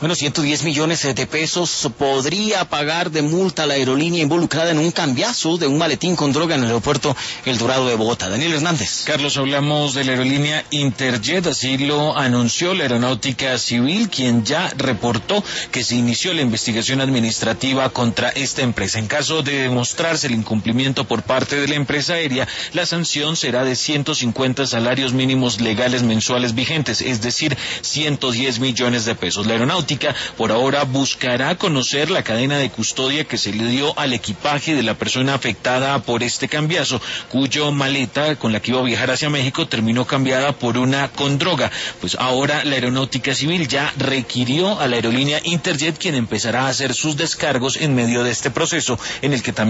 Bueno, 110 millones de pesos podría pagar de multa la aerolínea involucrada en un cambiazo de un maletín con droga en el aeropuerto El Dorado de Bogotá. Daniel Hernández. Carlos, hablamos de la aerolínea Interjet, así lo anunció la Aeronáutica Civil, quien ya reportó que se inició la investigación administrativa contra esta empresa. En caso de demostrarse el incumplimiento por parte de la empresa aérea, la sanción será de 150 salarios mínimos legales mensuales vigentes, es decir, 110 millones de pesos. La aeronáutica por ahora buscará conocer la cadena de custodia que se le dio al equipaje de la persona afectada por este cambiazo, cuyo maleta con la que iba a viajar hacia México terminó cambiada por una con droga. Pues ahora la Aeronáutica Civil ya requirió a la aerolínea Interjet, quien empezará a hacer sus descargos en medio de este proceso, en el que también